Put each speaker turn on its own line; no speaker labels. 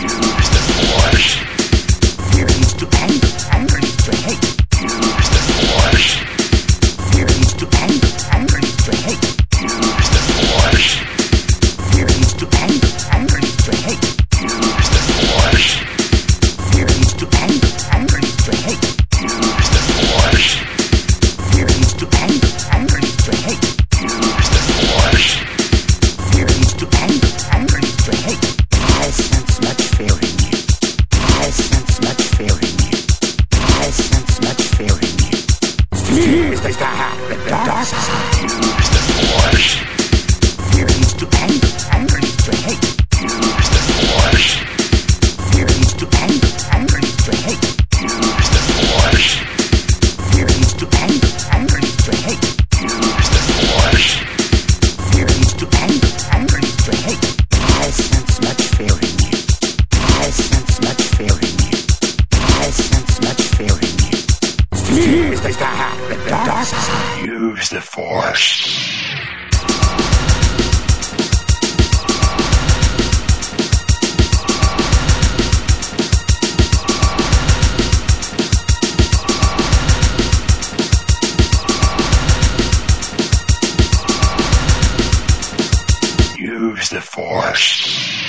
Use the force.
Fear leads to anger, anger leads to hate.
Use the force.
Fear leads to anger, anger leads to hate.
Use the force.
Fear leads to anger, anger leads to hate.
Use the force.
Fear leads to anger, anger leads to hate.
Use the force.
Fear leads to anger, anger leads to hate.
Use the force.
Fear leads to anger, anger leads to hate. I sense much fear in you. I sense much fear in you. I sense much fear in you. Fear is the dark side.
Use the force.
Fear leads to anger, anger leads to hate.
Use the force.
Fear leads to anger, anger leads to hate.
Use the force.
Fear leads to anger, anger leads to hate.
Use the force.
Fear leads to anger, anger leads to hate. I sense much fear in you. I sense much fear in you. I sense much fear in you. Fear is the dark side.
Use the force. Use the force.